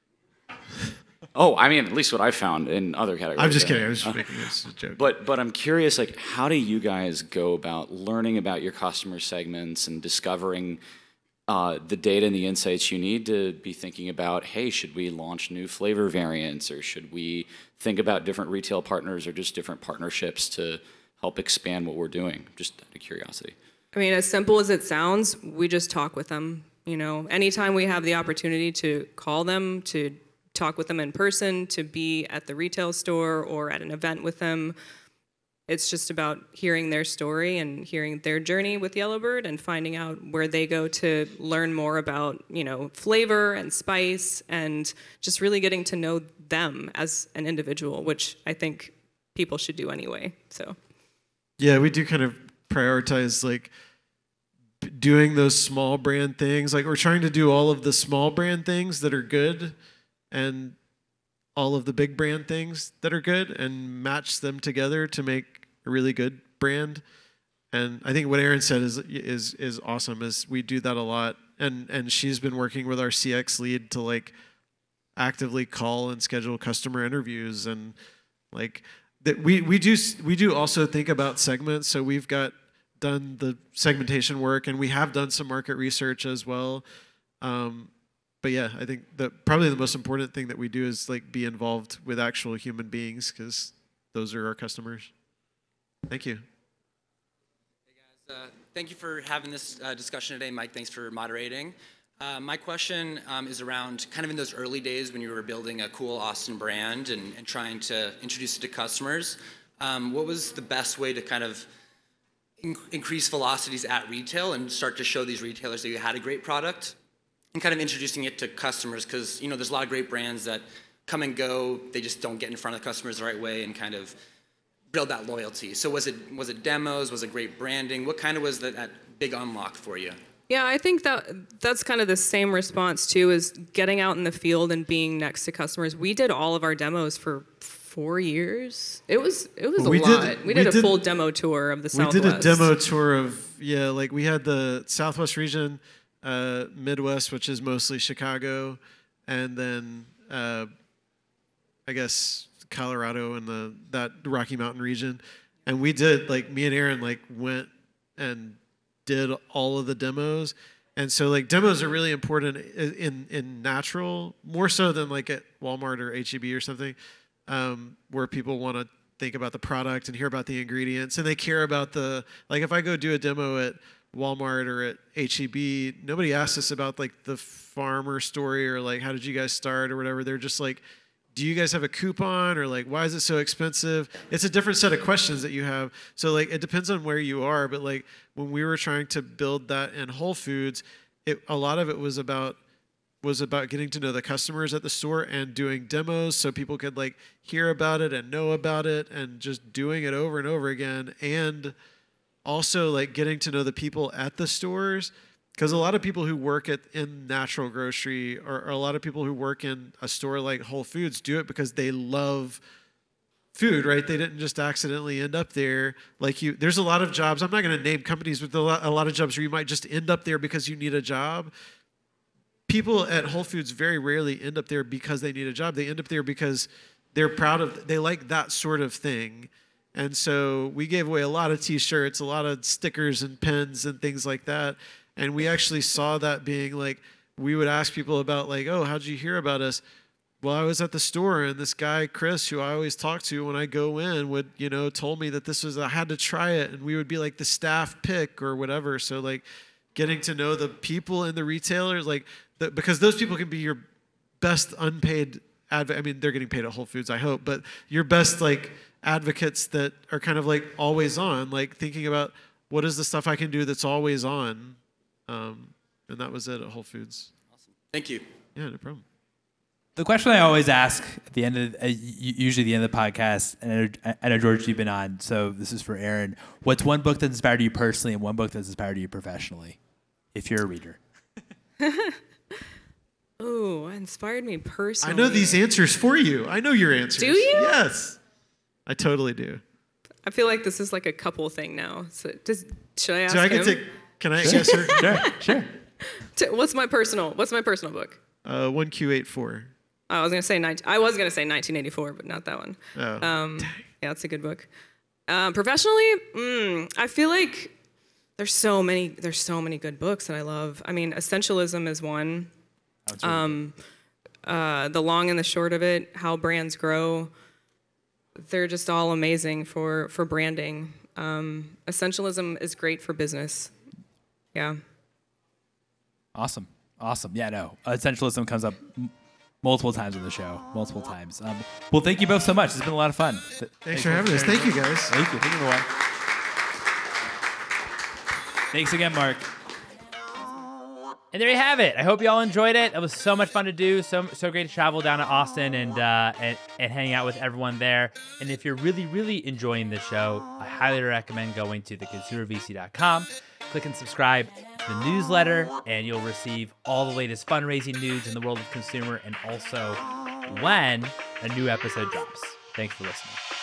Oh, I mean, at least what I found in other categories. I'm just kidding. I was just making this a joke. But I'm curious, like, how do you guys go about learning about your customer segments and discovering the data and the insights you need to be thinking about, hey, should we launch new flavor variants, or should we think about different retail partners or just different partnerships to help expand what we're doing? Just out of curiosity. I mean, as simple as it sounds, we just talk with them. You know, anytime we have the opportunity to call them, to talk with them in person, to be at the retail store or at an event with them, it's just about hearing their story and hearing their journey with Yellowbird and finding out where they go to learn more about, you know, flavor and spice, and just really getting to know them as an individual, which I think people should do anyway. So yeah, we do kind of prioritize like doing those small brand things. Like we're trying to do all of the small brand things that are good and all of the big brand things that are good and match them together to make a really good brand. And I think what Erin said is awesome, is we do that a lot. And she's been working with our CX lead to like actively call and schedule customer interviews, and like that we do also think about segments. So we've done the segmentation work, and we have done some market research as well. But yeah, I think that probably the most important thing that we do is like be involved with actual human beings, because those are our customers. Thank you. Hey guys, thank you for having this discussion today, Mike. Thanks for moderating. My question is around kind of in those early days when you were building a cool Austin brand and trying to introduce it to customers. What was the best way to kind of increase velocities at retail and start to show these retailers that you had a great product, and kind of introducing it to customers? Because, you know, there's a lot of great brands that come and go, they just don't get in front of the customers the right way and kind of build that loyalty. So was it demos? Was it great branding? What kind of was that big unlock for you? yeah, I think that's kind of the same response too, is getting out in the field and being next to customers. We did all of our demos for 4 years. It was a lot. We did a full demo tour of the Southwest. We did a demo tour of, yeah, like we had the Southwest region, Midwest, which is mostly Chicago, and then I guess Colorado and that Rocky Mountain region. And we did, like, me and Erin like went and did all of the demos. And so like demos are really important in natural, more so than like at Walmart or HEB or something, where people want to think about the product and hear about the ingredients, and they care about like if I go do a demo at Walmart or at HEB, nobody asks us about like the farmer story or like how did you guys start or whatever. They're just like, do you guys have a coupon, or like why is it so expensive? It's a different set of questions that you have. So like it depends on where you are, but like when we were trying to build that in Whole Foods, a lot of it was about getting to know the customers at the store and doing demos so people could like hear about it and know about it, and just doing it over and over again. And also like getting to know the people at the stores, because a lot of people who work in natural grocery, or a lot of people who work in a store like Whole Foods, do it because they love food, right? They didn't just accidentally end up there. Like there's a lot of jobs, I'm not going to name companies, but a lot of jobs where you might just end up there because you need a job. People at Whole Foods very rarely end up there because they need a job. They end up there because they like that sort of thing. And so we gave away a lot of t-shirts, a lot of stickers and pens and things like that. And we actually saw that being like, we would ask people about like, oh, how'd you hear about us? Well, I was at the store, and this guy, Chris, who I always talk to when I go in, would, told me that I had to try it. And we would be like the staff pick or whatever. So like getting to know the people in the retailers, like, because those people can be your best unpaid I mean, they're getting paid at Whole Foods, I hope, but your best like advocates that are kind of like always on, like thinking about what is the stuff I can do that's always on. And that was it at Whole Foods. Thank you. Yeah, no problem. The question I always ask at the end of usually the end of the podcast, and I know George, you've been on, so this is for Aaron. What's one book that inspired you personally, and one book that's inspired you professionally, if you're a reader? Oh, inspired me personally. I know these answers for you. I know your answers. Do you? Yes, I totally do. I feel like this is like a couple thing now. So should I ask So I him? can I guess her? Sure. What's my personal book? 1Q84. I was gonna say 1984, but not that one. Oh. Yeah, it's a good book. Professionally, I feel like there's so many good books that I love. I mean, Essentialism is one. The long and the short of it, How Brands Grow. They're just all amazing for branding. Essentialism is great for business. Yeah. Awesome. Yeah, no. Essentialism comes up multiple times on the show. Multiple times. Well, thank you both so much. It's been a lot of fun. Thanks for having us. Thank you, guys. Thank you. Thank you, everyone. Thanks again, Mark. And there you have it. I hope you all enjoyed it. It was so much fun to do. So great to travel down to Austin and hang out with everyone there. And if you're really, really enjoying this show, I highly recommend going to theconsumervc.com. Click and subscribe to the newsletter, and you'll receive all the latest fundraising news in the world of consumer, and also when a new episode drops. Thanks for listening.